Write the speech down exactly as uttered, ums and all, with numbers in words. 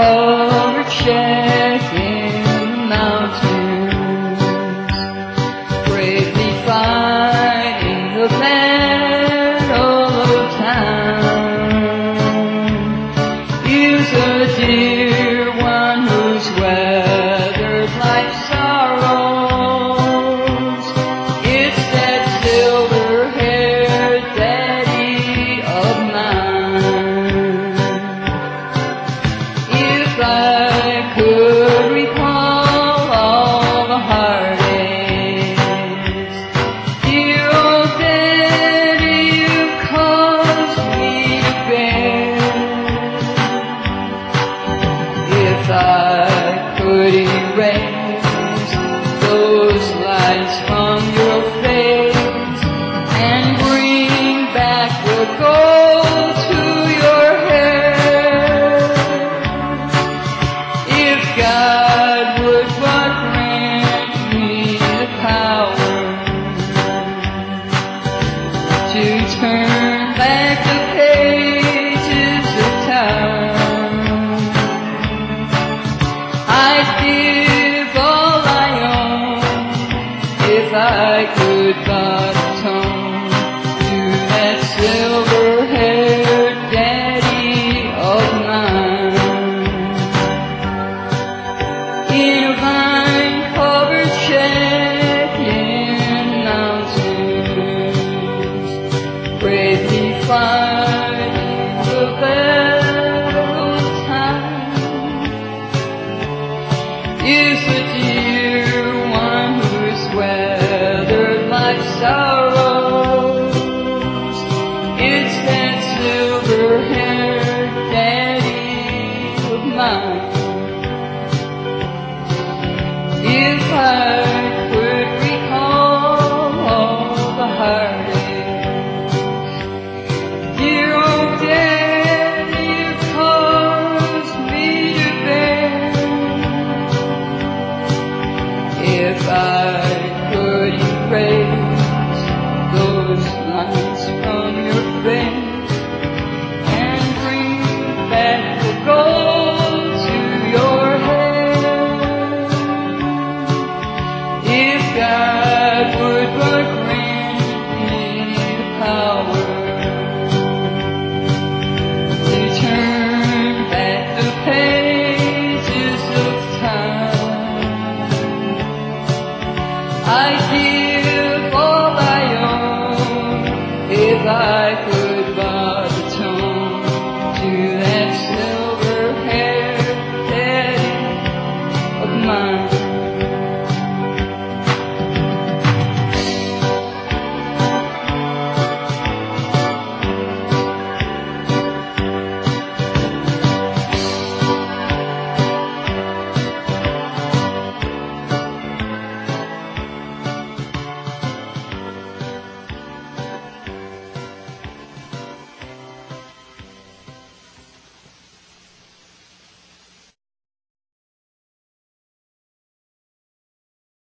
overchecking mountains, bravely fighting the battle of time. You's a dear one who's weathered life's sorrows. It's that silver-haired daddy of mine. If I could recall all the heartaches, dear old daddy, you caused me to bear. If I could erase those lines from your face and bring back the gold to your hair, if God would but grant me the power to turn back the pages of time, I'd give all I own if I could buy